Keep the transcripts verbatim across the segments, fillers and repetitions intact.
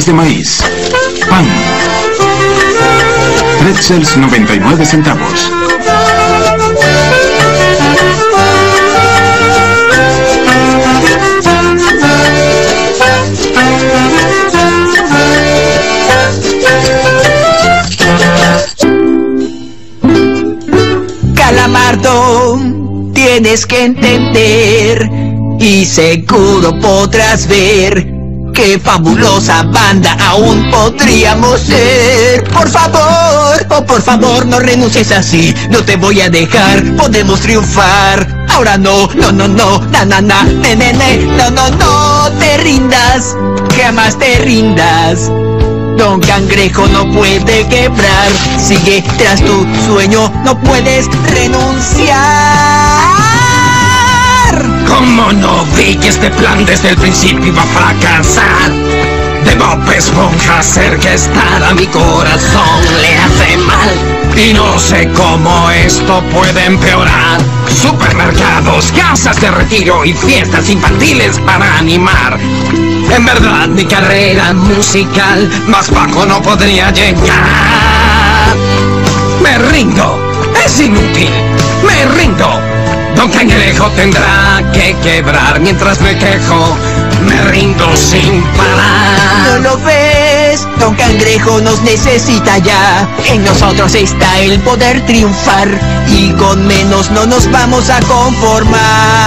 de maíz, pan, pretzels noventa y nueve centavos. Calamardo, tienes que entender y seguro podrás ver qué fabulosa banda aún podríamos ser. Por favor, oh por favor no renuncies así, no te voy a dejar, podemos triunfar. Ahora no, no, no, no, na, na, na, ne, ne, ne, no, no, no te rindas, jamás te rindas. Don Cangrejo no puede quebrar, sigue tras tu sueño, no puedes renunciar. ¿Cómo no vi que este plan desde el principio iba a fracasar? De Bob Esponja hacer que estar a mi corazón le hace mal. Y no sé cómo esto puede empeorar. Supermercados, casas de retiro y fiestas infantiles para animar. En verdad mi carrera musical más bajo no podría llegar. Me rindo, es inútil, me rindo. Don Cangrejo tendrá que quebrar mientras me quejo. Me rindo sin parar. ¿No lo ves? Don Cangrejo nos necesita ya. En nosotros está el poder triunfar y con menos no nos vamos a conformar.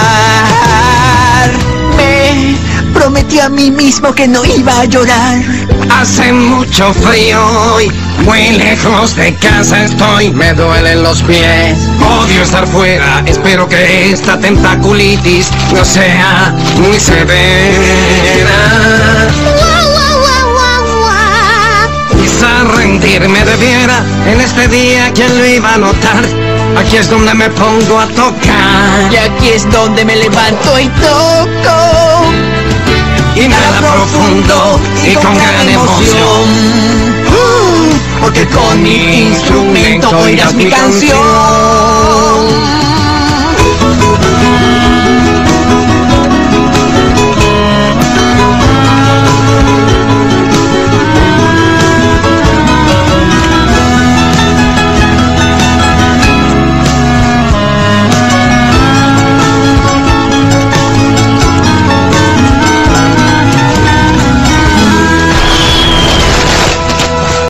Me prometí a mí mismo que no iba a llorar. Hace mucho frío y muy lejos de casa estoy. Me duelen los pies, odio estar fuera. Espero que esta tentaculitis no sea muy severa. Quizá rendirme debiera en este día, ¿quién lo iba a notar? Aquí es donde me pongo a tocar y aquí es donde me levanto y toco. Inhala profundo y con gran emoción, uh, porque con mi instrumento oirás mi canción.